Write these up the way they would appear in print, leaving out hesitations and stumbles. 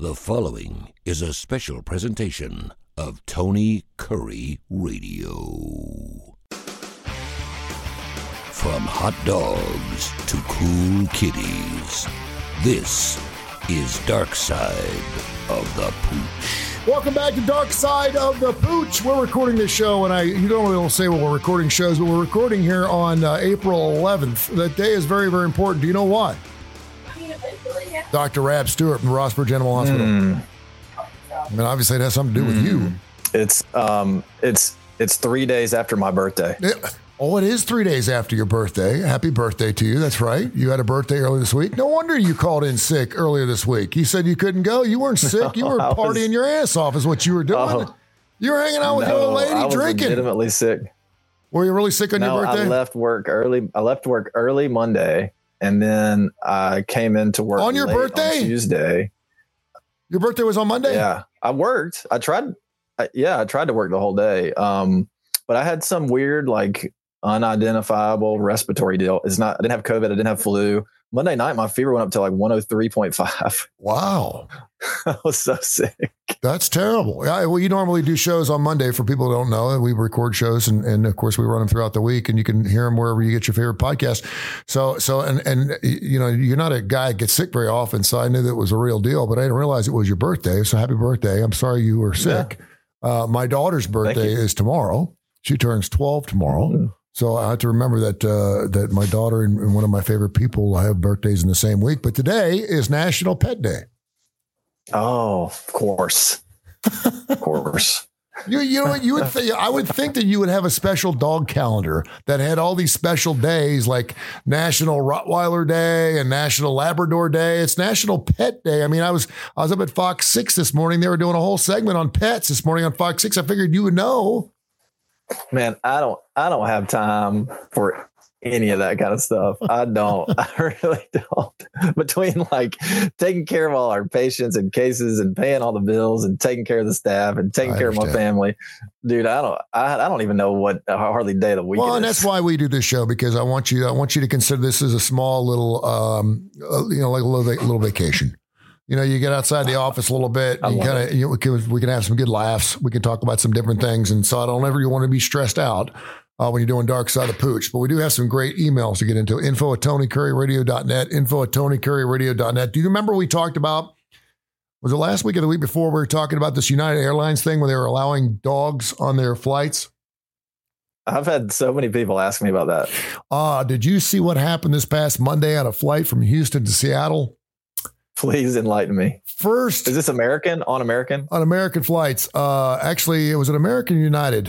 The following is a special presentation of Tony Curry Radio. From hot dogs to cool kitties, this is Dark Side of the Pooch. Welcome back to Dark Side of the Pooch. We're recording this show, and you don't really say when we're recording shows, but we're recording here on April 11th. That day is very, very important. Do you know why? Dr. Rab Stewart from Rossburg General Hospital. I mean, obviously, it has something to do with you. It's 3 days after my birthday. Oh, it is 3 days after your birthday. Happy birthday to you. That's right. You had a birthday earlier this week. No wonder you called in sick earlier this week. You said you couldn't go. You weren't sick. You were partying your ass off is what you were doing. You were hanging out with your old lady I was drinking. Legitimately sick. Were you really sick on your birthday? I left work early Monday, and then I came into work on your birthday? On Tuesday. Your birthday was on Monday? Yeah. I worked. I tried to work the whole day. But I had some weird, unidentifiable respiratory deal. I didn't have COVID. I didn't have flu. Monday night, my fever went up to 103.5. Wow. I was so sick. That's terrible. Yeah, well, you normally do shows on Monday. For people who don't know, we record shows, and of course we run them throughout the week, and you can hear them wherever you get your favorite podcast. So you know, you're not a guy that gets sick very often, so I knew that it was a real deal, but I didn't realize it was your birthday. So happy birthday. I'm sorry you were sick. Yeah. My daughter's birthday is tomorrow. She turns 12 tomorrow. Mm-hmm. So I have to remember that my daughter and one of my favorite people have birthdays in the same week. But today is National Pet Day. Oh, of course. Of course. You would I would think that you would have a special dog calendar that had all these special days like National Rottweiler Day and National Labrador Day. It's National Pet Day. I mean, I was up at Fox 6 this morning. They were doing a whole segment on pets this morning on Fox 6. I figured you would know. Man, I don't have time for any of that kind of stuff. I really don't. Between taking care of all our patients and cases and paying all the bills and taking care of the staff and taking care of my family, dude, I don't even know what hardly day of the week. Well, and that's why we do this show, because I want you to consider this as a small little, like a little vacation. You know, you get outside the office a little bit. We can have some good laughs. We can talk about some different things. And so I don't ever want to be stressed out when you're doing Dark Side of Pooch. But we do have some great emails to get into. info@TonyCurryRadio.net, info@TonyCurryRadio.net. Do you remember we talked about, was it last week or the week before, we were talking about this United Airlines thing where they were allowing dogs on their flights? I've had so many people ask me about that. Did you see what happened this past Monday on a flight from Houston to Seattle? Please enlighten me. First, is this American? On American flights? Actually, it was an American United.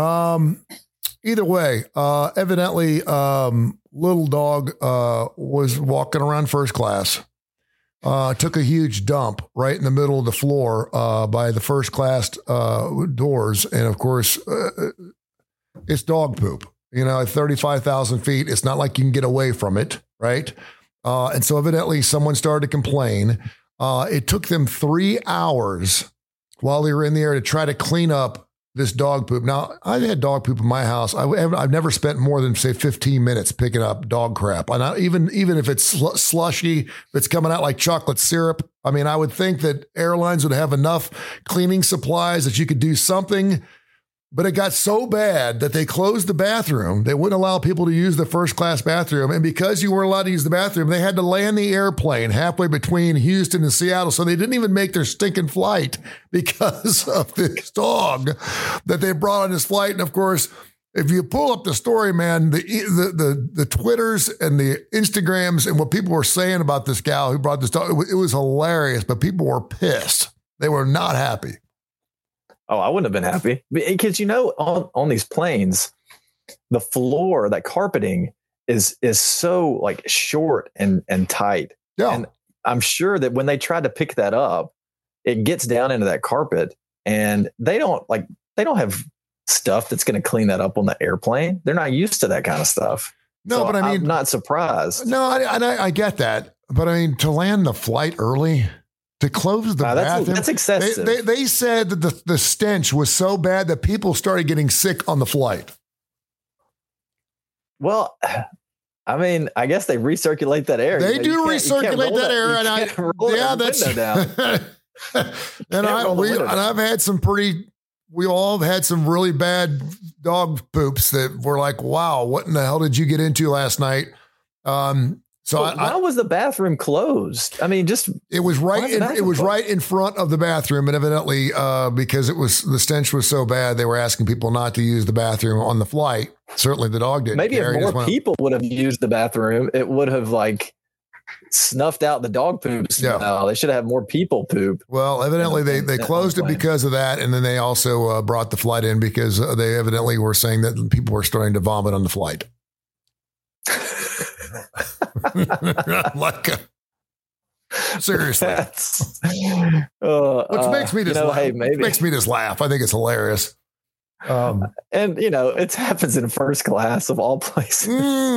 Either way, evidently, little dog was walking around first class. Took a huge dump right in the middle of the floor by the first class doors, and of course, it's dog poop. You know, at 35,000 feet, it's not like you can get away from it, right? And so evidently someone started to complain. It took them 3 hours while they were in the air to try to clean up this dog poop. Now, I've had dog poop in my house. I've never spent more than, say, 15 minutes picking up dog crap. And even if it's slushy, if it's coming out like chocolate syrup, I mean, I would think that airlines would have enough cleaning supplies that you could do something. But it got so bad that they closed the bathroom. They wouldn't allow people to use the first class bathroom. And because you weren't allowed to use the bathroom, they had to land the airplane halfway between Houston and Seattle. So they didn't even make their stinking flight because of this dog that they brought on this flight. And of course, if you pull up the story, man, the Twitters and the Instagrams and what people were saying about this gal who brought this dog, it was hilarious, but people were pissed. They were not happy. Oh, I wouldn't have been happy because, on these planes, the floor, that carpeting is so short and tight. Yeah. And I'm sure that when they tried to pick that up, it gets down into that carpet, and they don't have stuff that's going to clean that up on the airplane. They're not used to that kind of stuff. No, so but I mean, I'm not surprised. No, I get that. But I mean, to land the flight early, to close the bathroom. That's excessive. They said that the stench was so bad that people started getting sick on the flight. Well, I mean, I guess they recirculate that air. They do recirculate that air, and and I've had some we all have had some really bad dog poops that were like, wow, what in the hell did you get into last night? Why was the bathroom closed? I mean, it was right in front of the bathroom, and evidently, because the stench was so bad, they were asking people not to use the bathroom on the flight. Certainly, the dog didn't. Maybe if more people would have used the bathroom, it would have snuffed out the dog poop smell. Yeah. They should have more people poop. Well, evidently they closed it because of that, and then they also brought the flight in because they evidently were saying that people were starting to vomit on the flight. Seriously, which makes me just laugh. Hey, maybe. Makes me just laugh. I think it's hilarious. And it happens in first class of all places.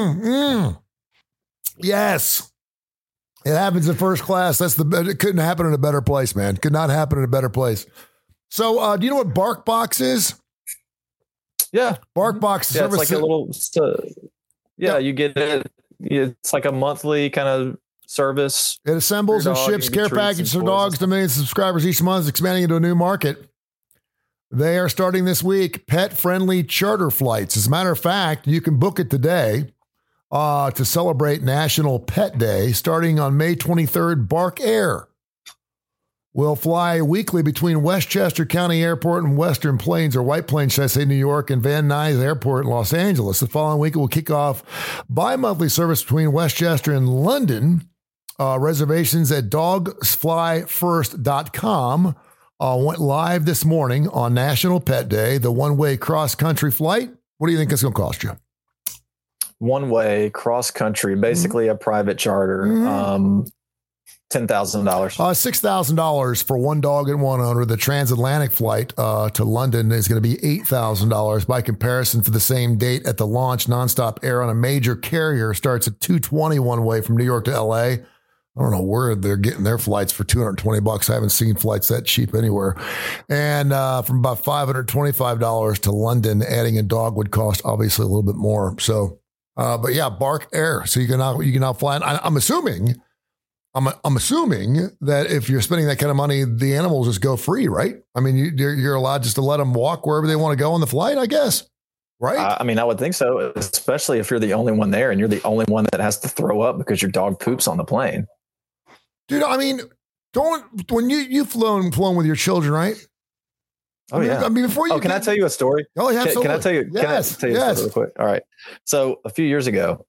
Yes, it happens in first class. It couldn't happen in a better place, man. Could not happen in a better place. So, do you know what BarkBox is? Yeah, BarkBox. Yeah, it's like a little. You get it. It's like a monthly kind of service. It assembles and ships care packages for dogs to millions of subscribers each month, expanding into a new market. They are starting this week pet-friendly charter flights. As a matter of fact, you can book it today to celebrate National Pet Day. Starting on May 23rd, Bark Air will fly weekly between Westchester County Airport and Western Plains, or White Plains, should I say, New York, and Van Nuys Airport in Los Angeles. The following week, it will kick off bi-monthly service between Westchester and London. Reservations at dogsflyfirst.com went live this morning on National Pet Day. The one-way cross-country flight, what do you think it's going to cost you? One-way cross-country, basically a private charter. $10,000. $6,000 for one dog and one owner. The transatlantic flight to London is going to be $8,000. By comparison, for the same date at the launch, nonstop air on a major carrier starts at $220 one way from New York to LA. I don't know where they're getting their flights for $220. I haven't seen flights that cheap anywhere. And from about $525 to London, adding a dog would cost obviously a little bit more. So, but yeah, Bark Air. So you can now fly. I'm assuming that if you're spending that kind of money, the animals just go free, right? I mean, you're allowed just to let them walk wherever they want to go on the flight, I guess, right? I mean, I would think so, especially if you're the only one there and you're the only one that has to throw up because your dog poops on the plane. Dude, I mean, when you've flown with your children, right? Oh, yeah. I mean, before you. Can I tell you a story? Oh, yeah. Can I tell you? Yes. Can I tell you a story real quick? All right. So a few years ago,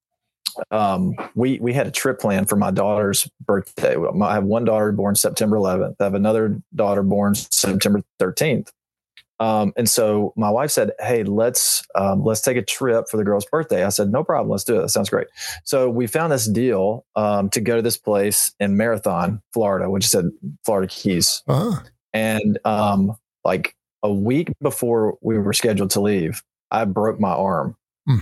we had a trip planned for my daughter's birthday. I have one daughter born September 11th. I have another daughter born September 13th. And so my wife said, "Hey, let's take a trip for the girl's birthday." I said, "No problem. Let's do it. That sounds great." So we found this deal to go to this place in Marathon, Florida, which said Florida Keys. Uh-huh. And like a week before we were scheduled to leave, I broke my arm.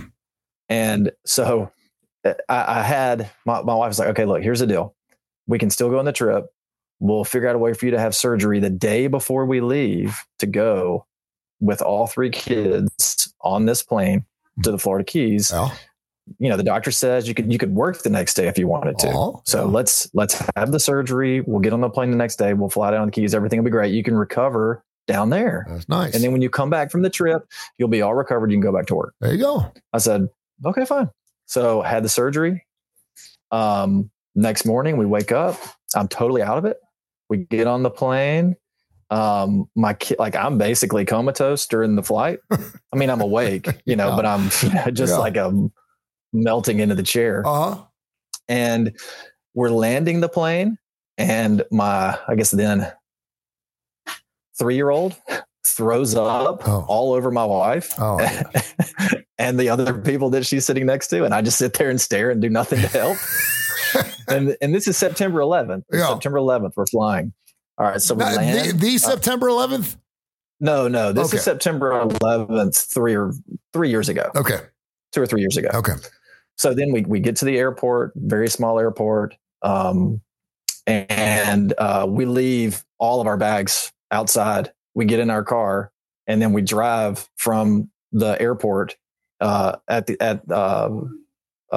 And so I had my wife was like, "Okay, look, here's the deal. We can still go on the trip. We'll figure out a way for you to have surgery the day before we leave to go with all three kids on this plane to the Florida Keys." Oh. You know, the doctor says you could work the next day if you wanted to. Oh. So let's have the surgery. We'll get on the plane the next day. We'll fly down the Keys. Everything will be great. You can recover down there. That's nice. And then when you come back from the trip, you'll be all recovered. You can go back to work. There you go. I said, okay, fine. So I had the surgery. Next morning we wake up. I'm totally out of it. We get on the plane. My kid, like I'm basically comatose during the flight. I mean, I'm awake, but I'm just like I'm melting into the chair. Uh-huh. And we're landing the plane, and I guess then 3-year-old throws up all over my wife and the other people that she's sitting next to. And I just sit there and stare and do nothing to help. and this is September 11th. Yeah. September 11th, we're flying. All right. So we land. The September 11th? No. This is September 11th, 3 years ago. Okay. 2 or 3 years ago. Okay. So then we get to the airport, very small airport. And we leave all of our bags outside. We get in our car and then we drive from the airport at the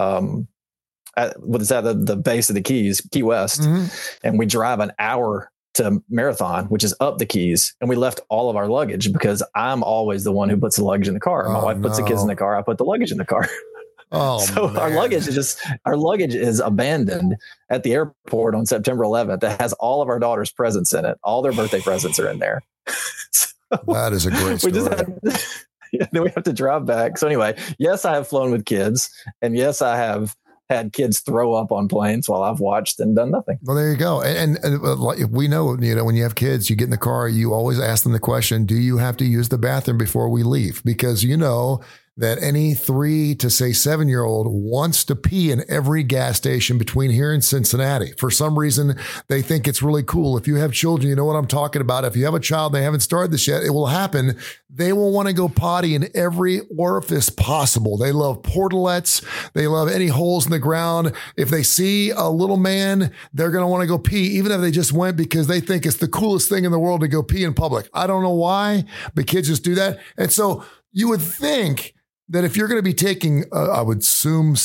base of the Keys, Key West. Mm-hmm. And we drive an hour to Marathon, which is up the Keys, and we left all of our luggage because I'm always the one who puts the luggage in the car. My wife puts the kids in the car. I put the luggage in the car. Oh, so man. our luggage is abandoned at the airport on September 11th. That has all of our daughter's presents in it. All their birthday presents are in there. So that is a great story. Then we have to drive back. So anyway, yes, I have flown with kids, and yes, I have had kids throw up on planes while I've watched and done nothing. Well, there you go. And we know, when you have kids, you get in the car, you always ask them the question, do you have to use the bathroom before we leave? Because that any 3 to say 7-year-old wants to pee in every gas station between here and Cincinnati. For some reason, they think it's really cool. If you have children, you know what I'm talking about. If you have a child, and they haven't started this yet, it will happen. They will want to go potty in every orifice possible. They love portalettes. They love any holes in the ground. If they see a little man, they're going to want to go pee, even if they just went because they think it's the coolest thing in the world to go pee in public. I don't know why, but kids just do that. And so you would think that if you're going to be taking, I would assume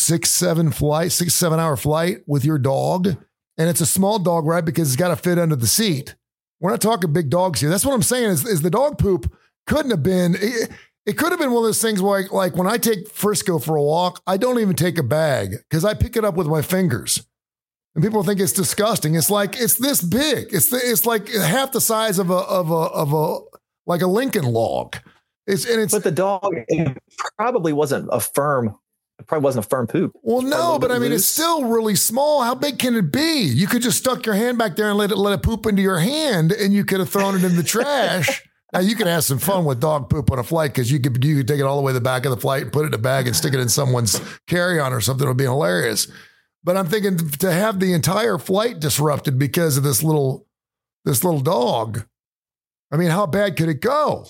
6-7 hour flight with your dog, and it's a small dog, right? Because it's got to fit under the seat. We're not talking big dogs here. That's what I'm saying is the dog poop couldn't have been, it could have been one of those things where like when I take Frisco for a walk, I don't even take a bag because I pick it up with my fingers. And people think it's disgusting. It's like, it's this big. It's like half the size of a Lincoln log. But the dog probably wasn't a firm poop. Well, no, but I mean, it's still really small. How big can it be? You could just stuck your hand back there and let it poop into your hand, and you could have thrown it in the trash. Now you can have some fun with dog poop on a flight because you could take it all the way to the back of the flight and put it in a bag and stick it in someone's carry-on or something. It would be hilarious. But I'm thinking to have the entire flight disrupted because of this little dog. I mean, how bad could it go?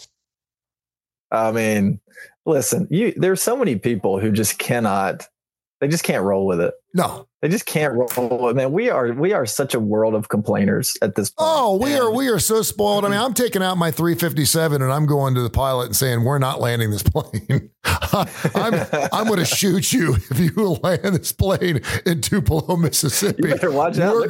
I mean, listen, there's so many people who just can't roll with it. No, they just can't roll with it. Man, we are such a world of complainers at this point. Oh, we are so spoiled. I mean, I'm taking out my 357 and I'm going to the pilot and saying, we're not landing this plane. I'm going to shoot you if you land this plane in Tupelo, Mississippi. You better watch out.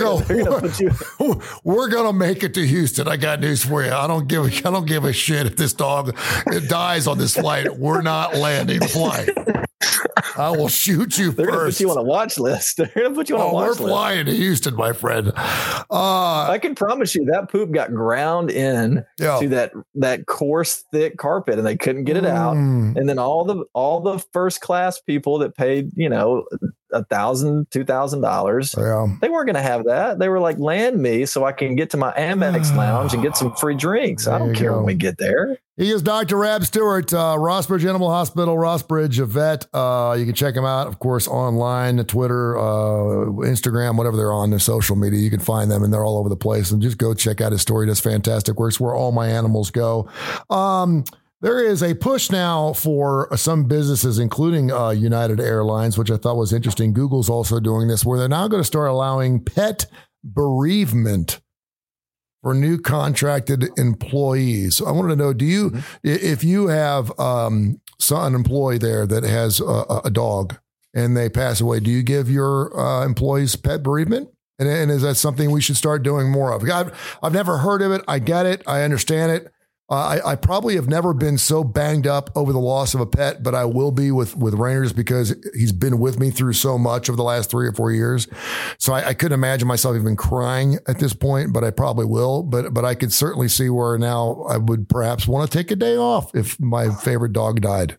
We're going to make it to Houston. I got news for you. I don't give a shit if this dog dies on this flight. We're not landing the flight. I will shoot you They're first. Gonna put you on a watch list. They're going to put you on a watch list. We're flying to Houston, my friend. I can promise you that poop got ground in to that coarse, thick carpet, and they couldn't get it out. And then all the first class people that paid, $1,000, $2,000, they weren't going to have that. They were like, land me so I can get to my Amex lounge and get some free drinks. I don't care when we get there. He is Dr. Rab Stewart, Rossbridge Animal Hospital, Rossbridge, a vet. You can check him out, of course, online, Twitter, Instagram, whatever they're on, their social media. You can find them, and they're all over the place. And just go check out his story. He does fantastic work. It's where all my animals go. There is a push now for some businesses, including United Airlines, which I thought was interesting. Google's also doing this, where they're now going to start allowing pet bereavement for new contracted employees. I wanted to know, if you have an employee there that has a dog and they pass away, do you give your employees pet bereavement? And is that something we should start doing more of? I've never heard of it. I get it. I understand it. I probably have never been so banged up over the loss of a pet, but I will be with Rainers because he's been with me through so much over the last 3 or 4 years. So I couldn't imagine myself even crying at this point, but I probably will. But I could certainly see where now I would perhaps want to take a day off if my favorite dog died.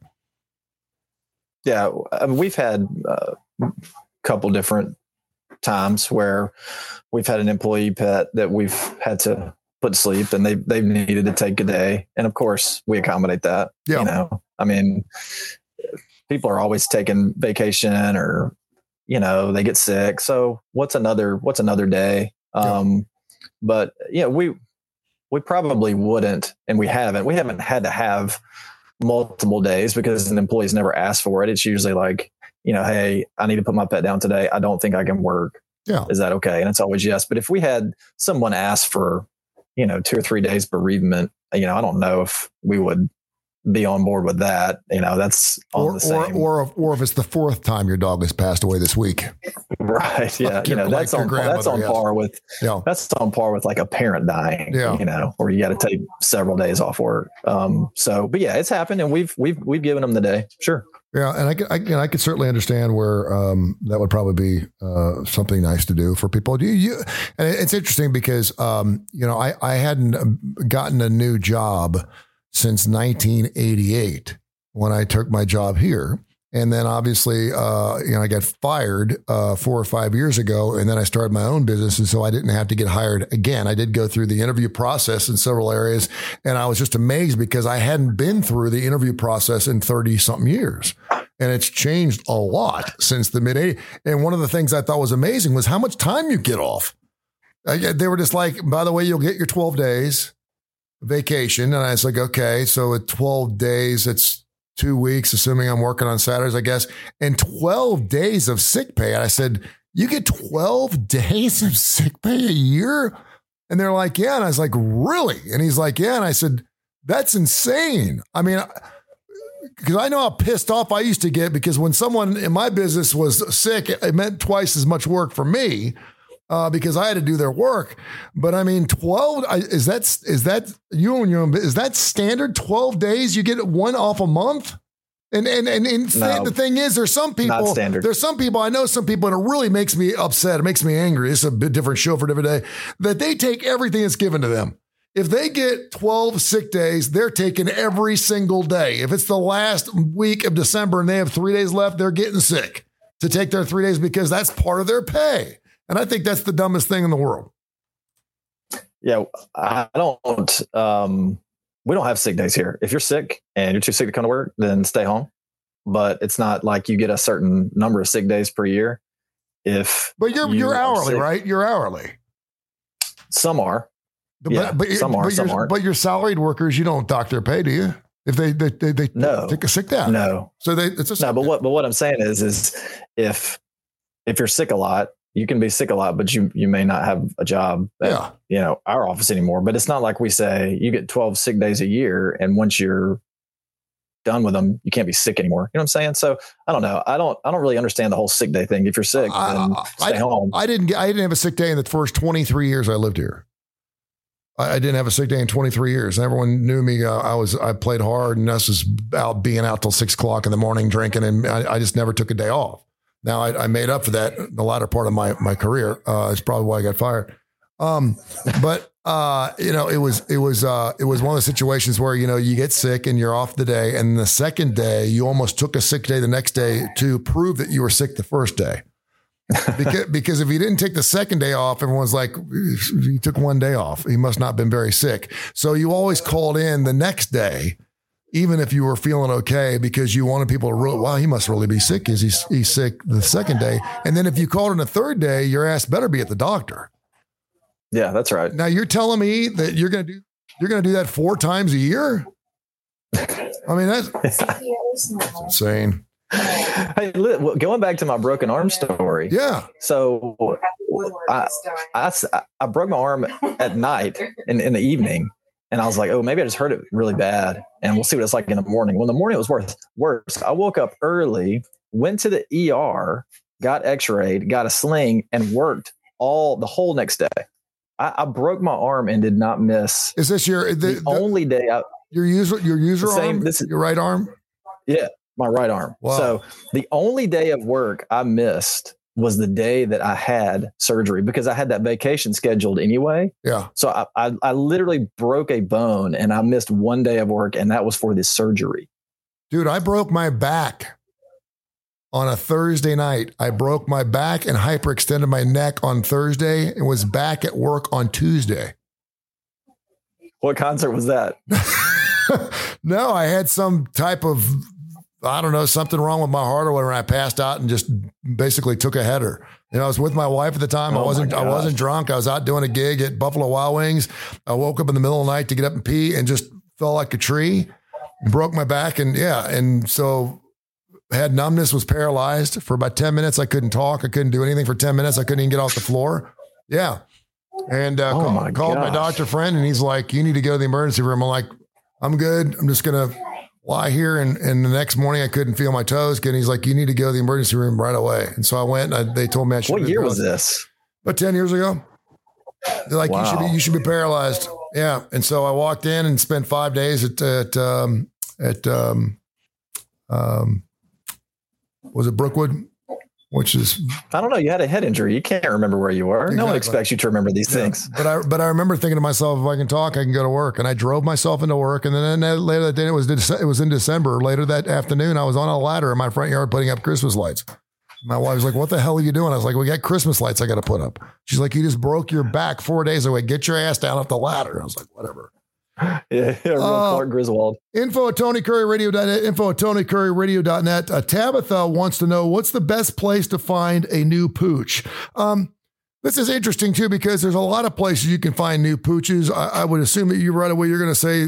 Yeah, I mean, we've had a couple different times where we've had an employee pet that we've had to put to sleep, and they've needed to take a day. And of course we accommodate that. Yeah. I mean, people are always taking vacation or, they get sick. So what's another day? But we probably wouldn't, and we haven't had to have multiple days because an employee's never asked for it. It's usually like, hey, I need to put my pet down today. I don't think I can work. Yeah. Is that okay? And it's always yes. But if we had someone ask for, 2 or 3 days bereavement, I don't know if we would be on board with that. That's on the same. Or if it's the fourth time your dog has passed away this week. Right. Yeah. That's on par with, that's on par with like a parent dying, where you got to take several days off work. But yeah, it's happened, and we've given them the day. Sure. Yeah. And I could certainly understand where, that would probably be, something nice to do for people. And it's interesting because, I hadn't gotten a new job since 1988 when I took my job here. And then obviously, I got fired 4 or 5 years ago, and then I started my own business. And so I didn't have to get hired again. I did go through the interview process in several areas. And I was just amazed because I hadn't been through the interview process in 30 something years. And it's changed a lot since the mid 80s. And one of the things I thought was amazing was how much time you get off. They were just like, by the way, you'll get your 12 days vacation. And I was like, okay, so at 12 days, it's 2 weeks, assuming I'm working on Saturdays, I guess, and 12 days of sick pay. And I said, you get 12 days of sick pay a year? And they're like, yeah. And I was like, really? And he's like, yeah. And I said, that's insane. I mean, because I know how pissed off I used to get, because when someone in my business was sick, it meant twice as much work for me. Because I had to do their work. But I mean, 12, is that standard 12 days? You get one off a month? And no, the thing is, there's some people, I know some people, and it really makes me upset. It makes me angry. It's a bit different show for a different day, that they take everything that's given to them. If they get 12 sick days, they're taking every single day. If it's the last week of December and they have 3 days left, they're getting sick to take their 3 days because that's part of their pay. And I think that's the dumbest thing in the world. Yeah, we don't have sick days here. If you're sick and you're too sick to come to work, then stay home. But it's not like you get a certain number of sick days per year. But you're hourly, right? You're hourly. Some are. Some aren't. But your salaried workers, you don't dock their pay, do you? If they take a sick day. No. So it's a sick no. But what I'm saying is if you're sick a lot, you can be sick a lot, but you may not have a job at our office anymore. But it's not like we say you get 12 sick days a year, and once you're done with them, you can't be sick anymore. You know what I'm saying? So I don't know. I don't really understand the whole sick day thing. If you're sick, then stay home. I didn't have a sick day in the first 23 years I lived here. I didn't have a sick day in 23 years. And everyone knew me. I played hard, and us was being out till 6 o'clock in the morning drinking, and I just never took a day off. Now I made up for that in the latter part of my career. It's probably why I got fired. But it was one of the situations where, you get sick and you're off the day. And the second day, you almost took a sick day the next day to prove that you were sick the first day. Because if you didn't take the second day off, everyone's like, he took one day off. He must not have been very sick. So you always called in the next day, even if you were feeling okay, because you wanted people to wow, he must really be sick because he's sick the second day. And then if you called in a third day, your ass better be at the doctor. Yeah, that's right. Now you're telling me that you're going to do that 4 times a year? I mean, that's insane. Hey, going back to my broken arm story. Yeah. So I broke my arm at night in the evening. And I was like, oh, maybe I just hurt it really bad, and we'll see what it's like in the morning. Well, in the morning, it was worse. I woke up early, went to the ER, got x-rayed, got a sling, and worked the whole next day. I broke my arm and did not miss. Is this the only day? Your user arm? Your right arm? Yeah, my right arm. Wow. So the only day of work I missed was the day that I had surgery, because I had that vacation scheduled anyway. Yeah. So I literally broke a bone, and I missed one day of work, and that was for this surgery. Dude, I broke my back on a Thursday night. I broke my back and hyperextended my neck on Thursday and was back at work on Tuesday. What concert was that? No, I had some type of, I don't know, something wrong with my heart or whatever. I passed out and just basically took a header. I was with my wife at the time. I wasn't drunk. I was out doing a gig at Buffalo Wild Wings. I woke up in the middle of the night to get up and pee and just fell like a tree, broke my back. And so had numbness, was paralyzed for about 10 minutes. I couldn't talk. I couldn't do anything for 10 minutes. I couldn't even get off the floor. Yeah. And called my doctor friend, and he's like, you need to go to the emergency room. I'm like, I'm good. I'm just going to lie here. And the next morning I couldn't feel my toes. And he's like, you need to go to the emergency room right away. And so I went and they told me I should. What year was this? About 10 years ago. They're like, wow. you should be paralyzed. Yeah. And so I walked in and spent 5 days was it Brookwood? Which is, I don't know. You had a head injury. You can't remember where you were. Exactly. No one expects you to remember these things. But I remember thinking to myself, if I can talk, I can go to work. And I drove myself into work. And then later that day, it was in December. Later that afternoon, I was on a ladder in my front yard putting up Christmas lights. My wife was like, what the hell are you doing? I was like, we got Christmas lights I got to put up. She's like, you just broke your back 4 days away. Get your ass down off the ladder. I was like, whatever. Yeah, real Clark Griswold. Info at TonyCurryRadio.net, info at TonyCurryRadio.net. Tabitha wants to know, what's the best place to find a new pooch? This is interesting too, because there's a lot of places you can find new pooches. I would assume that you right away, you're going to say,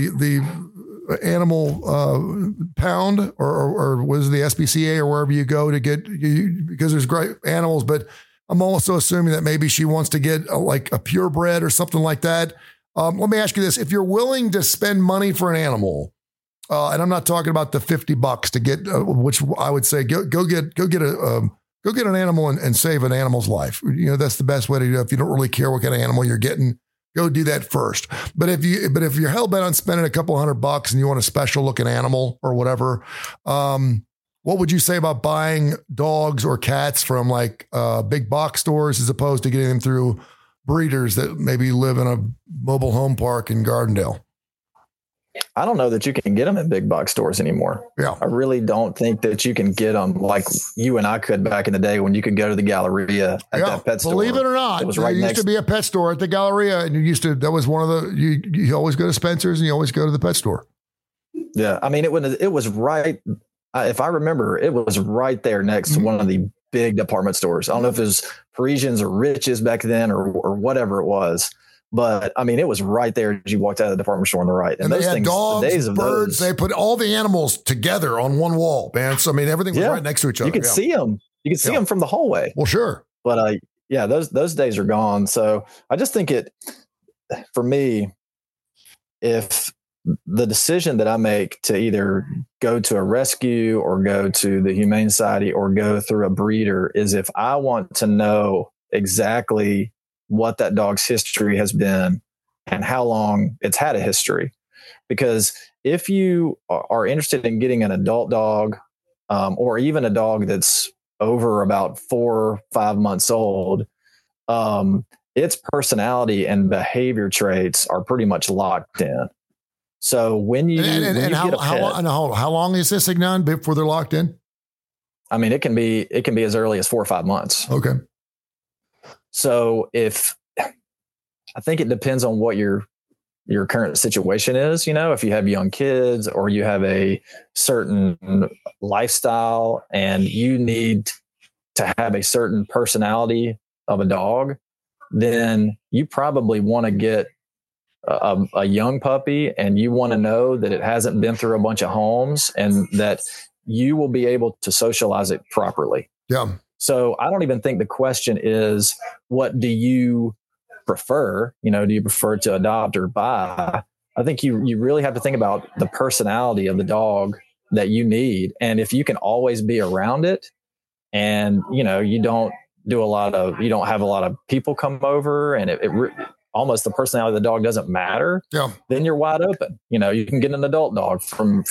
the animal pound or was it the SPCA or wherever you go to get, because there's great animals, but I'm also assuming that maybe she wants to get like a purebred or something like that. Let me ask you this. If you're willing to spend money for an animal, and I'm not talking about the $50 to get, which I would say, go get an animal and save an animal's life. That's the best way to do it. If you don't really care what kind of animal you're getting, go do that first. But if you're hell bent on spending a couple $100 and you want a special looking animal or whatever, what would you say about buying dogs or cats from like big box stores as opposed to getting them through breeders that maybe live in a mobile home park in Gardendale? I don't know that you can get them in big box stores anymore. Yeah. I really don't think that you can get them like you and I could back in the day when you could go to the Galleria at that pet store. Believe it or not, there used to be a pet store at the Galleria, and that was one of the, you always go to Spencer's and you always go to the pet store. Yeah. I mean, it was right. If I remember, it was right there next to one of the big department stores. I don't know if it was Parisians or Riches back then or whatever it was. But I mean, it was right there as you walked out of the department store on the right. And those things, dogs, the days of birds, they put all the animals together on one wall, man. So I mean, everything was right next to each other. You could see them. You could see them from the hallway. Well, sure. But those days are gone. So I just think for me, if the decision that I make to either go to a rescue or go to the Humane Society or go through a breeder is if I want to know exactly what that dog's history has been and how long it's had a history. Because if you are interested in getting an adult dog or even a dog that's over about 4 or 5 months old, its personality and behavior traits are pretty much locked in. So when you get a pet, how long is this thing done before they're locked in? I mean, it can be as early as 4 or 5 months. Okay. So I think it depends on what your current situation is, if you have young kids or you have a certain lifestyle and you need to have a certain personality of a dog, then you probably want to get a young puppy and you want to know that it hasn't been through a bunch of homes and that you will be able to socialize it properly. Yeah. So I don't even think the question is, what do you prefer? Do you prefer to adopt or buy? I think you really have to think about the personality of the dog that you need. And if you can always be around it and, you don't have a lot of people come over and almost the personality of the dog doesn't matter, then you're wide open. You can get an adult dog from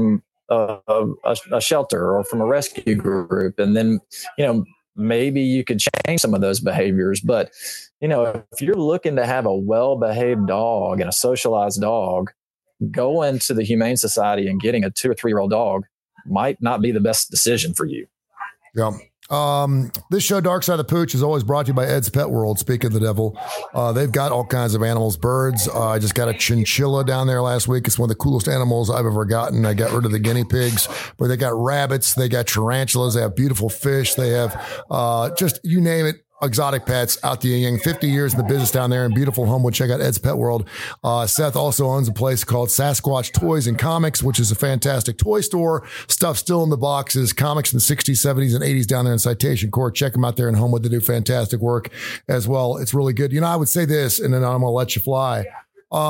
a shelter or from a rescue group. And then, maybe you could change some of those behaviors. But, if you're looking to have a well-behaved dog and a socialized dog, going to the Humane Society and getting a 2 or 3 year old dog might not be the best decision for you. Yeah. This show, Dark Side of the Pooch, is always brought to you by Ed's Pet World. Speaking of the devil, they've got all kinds of animals, birds. I just got a chinchilla down there last week. It's one of the coolest animals I've ever gotten. I got rid of the guinea pigs, but they got rabbits, they got tarantulas, they have beautiful fish, they have just you name it. Exotic pets out the yin. 50 years in the business down there in beautiful Homewood. Check out Ed's Pet World. Seth also owns a place called Sasquatch Toys and Comics, which is a fantastic toy store. Stuff still in the boxes. Comics in the 60s, 70s, and 80s down there in Citation Court. Check them out there in Homewood. They do fantastic work as well. It's really good. I would say this, and then I'm going to let you fly.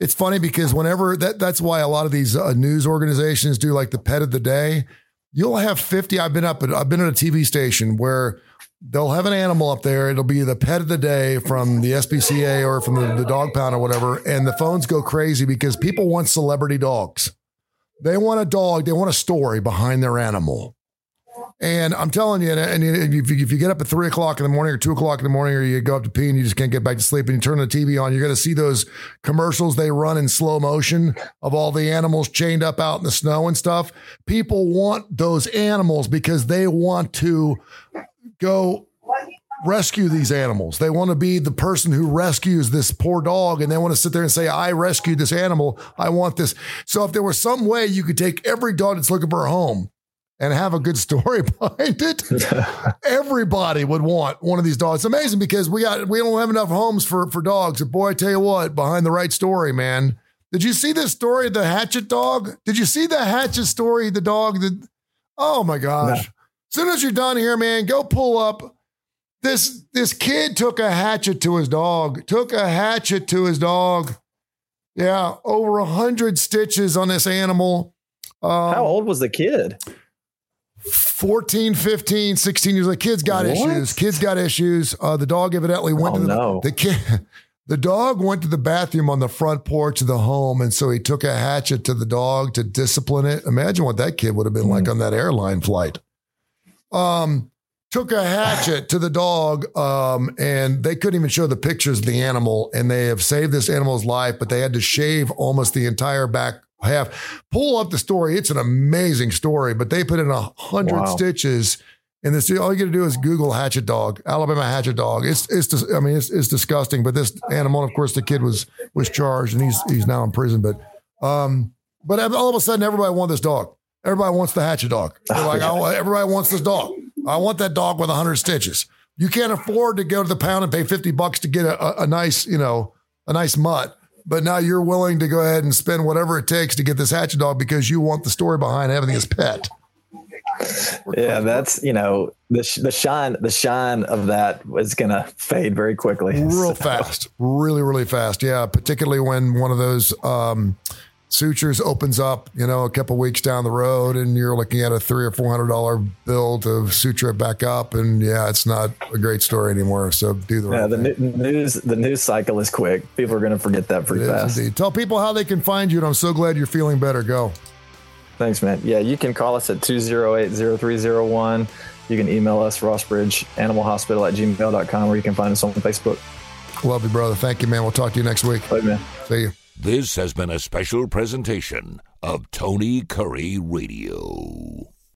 it's funny because whenever that's why a lot of these news organizations do like the pet of the day. You'll have 50. I've been at a TV station where they'll have an animal up there. It'll be the pet of the day from the SPCA or from the dog pound or whatever. And the phones go crazy because people want celebrity dogs. They want a dog. They want a story behind their animal. And I'm telling you, and if you get up at 3 o'clock in the morning or 2 o'clock in the morning, or you go up to pee and you just can't get back to sleep and you turn the TV on, you're going to see those commercials they run in slow motion of all the animals chained up out in the snow and stuff. People want those animals because they want to go rescue these animals. They want to be the person who rescues this poor dog, and they want to sit there and say, I rescued this animal. I want this. So if there was some way you could take every dog that's looking for a home and have a good story behind it, everybody would want one of these dogs. It's amazing because we don't have enough homes for dogs. But boy, I tell you what, behind the right story, man. Did you see this story of the Hatchet dog? Did you see the Hatchet story? The dog that, oh my gosh. No. As soon as you're done here, man, go pull up. This kid took a hatchet to his dog. Yeah, over 100 stitches on this animal. How old was the kid? 14, 15, 16 years old. Kids got issues. The dog evidently went the dog went to the bathroom on the front porch of the home, and so he took a hatchet to the dog to discipline it. Imagine what that kid would have been like on that airline flight. Took a hatchet to the dog, and they couldn't even show the pictures of the animal, and they have saved this animal's life, but they had to shave almost the entire back half. Pull up the story. It's an amazing story, but they put in 100 stitches in this. All you got to do is Google Hatchet dog, Alabama Hatchet dog. It's disgusting, but this animal, of course, the kid was charged and he's now in prison, but all of a sudden everybody wants this dog. Everybody wants the Hatchet dog. They're like, everybody wants this dog. I want that dog with 100 stitches. You can't afford to go to the pound and pay $50 to get a nice mutt. But now you're willing to go ahead and spend whatever it takes to get this Hatchet dog because you want the story behind having his pet. Yeah, that's, the shine of that was going to fade very quickly. Fast, really, really fast. Yeah, particularly when one of those sutures opens up, a couple weeks down the road, and you're looking at a $300 or $400 bill to suture it back up, and yeah, it's not a great story anymore. So do the right thing. The news cycle is quick. People are going to forget that pretty fast. Indeed. Tell people how they can find you, and I'm so glad you're feeling better. Go. Thanks, man. Yeah, you can call us at 208-0301. You can email us, rossbridgeanimalhospital@gmail.com, or you can find us on Facebook. Love you, brother. Thank you, man. We'll talk to you next week. Bye, man. See you. This has been a special presentation of Tony Curry Radio.